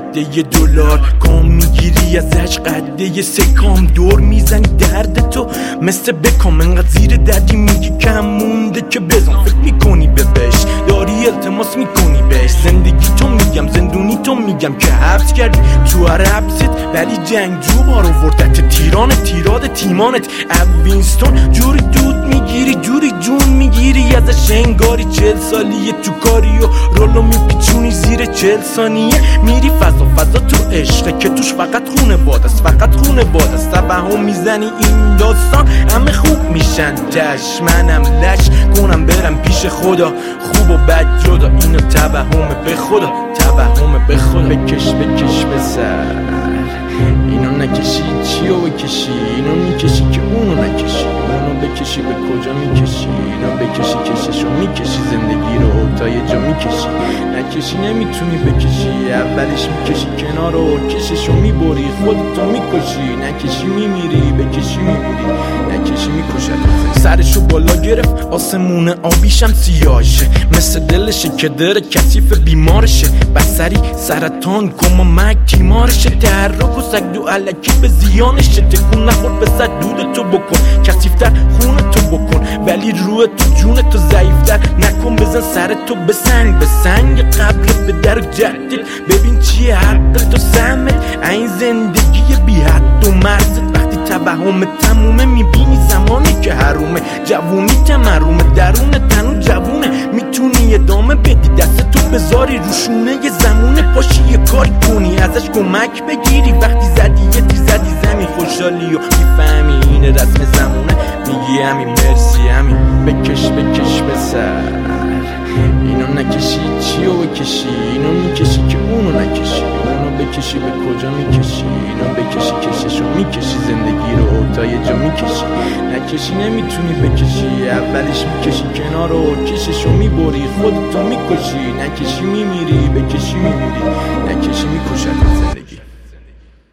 قده $1 کام میگیری ازش قده 3 کام دور میزنی درد تو مثل بکام انقدر زیر دردی میگی کم مونده که بزن فکر میکنی بهش داری التماس میکنی بهش زندگی تو میگم زندونی تو میگم که حبس کردی تو حبست ولی جنگجو بار آوردت تیراد تیمانت وینستون جوری دود میگیری جوری جون میگیری ازش انگاری 40 سالیه تو کاری و رولو میپیچونی زیر 40 ثانیه میری فضا تو عشقه که توش فقط خونه بادست توهم میزنی این داستان همه خوب میشن جش منم لش کنم برم پیش خدا خوب و بد جدا اینو توهمه به خدا بکش بسر اینو نکشی چیو بکشی اینو میکشی که اونو نکشی اونو بکشی به کجا میکشی اینو بکشی کششو میکشی زندگی رو تا یه جا میکشی نکشی نمیتونی بکشی اولش میکشی کنار رو کششو میبری خودتو میکشی نکشی میمیری بکشی میمیری نکشی میکشد سرشو بالا گرفت آسمون آبیشم سیاهشه مثل دلشه که داره کثیف بیمارشه بسری سرطان کمامک تیمارشه تحرک و سگ دو علکی به زیانشه تکون نخور به صد دود تو بکن کثیفتر خون تو بکن ولی روح تو جون تو ضعیفتر نکن بزن سر تو به سنگ قبل به در و جدید ببین چیه حق تو سمت این زندگی بی حد و مرزت وقتی توهم تمومه میبینی زمانی که حرومه جوونی تمرومه درون تنو جوونه میتونی ادامه بدی دست تو بذاری روشونه یه زمونه پاشی یه کاری کنی ازش کمک بگیری وقتی زدی یه تیر زدی زمین خوشحالی و میفهمی این رسم زمونه میگی همین مرسی همین بکش بسر اینو نکشی چیو بکشی اینو میکشی که اونو نکشی اونو بکشی به کجا میکشی اینو بکشی کششو میکشی زندگی رو تا یه جا میکشی نکشی نمیتونی بکشی اولش میکشی کنار رو کششو میبری خودتو میکشی نکشی میمیری بکشی میمیری نکشی میکشد زندگی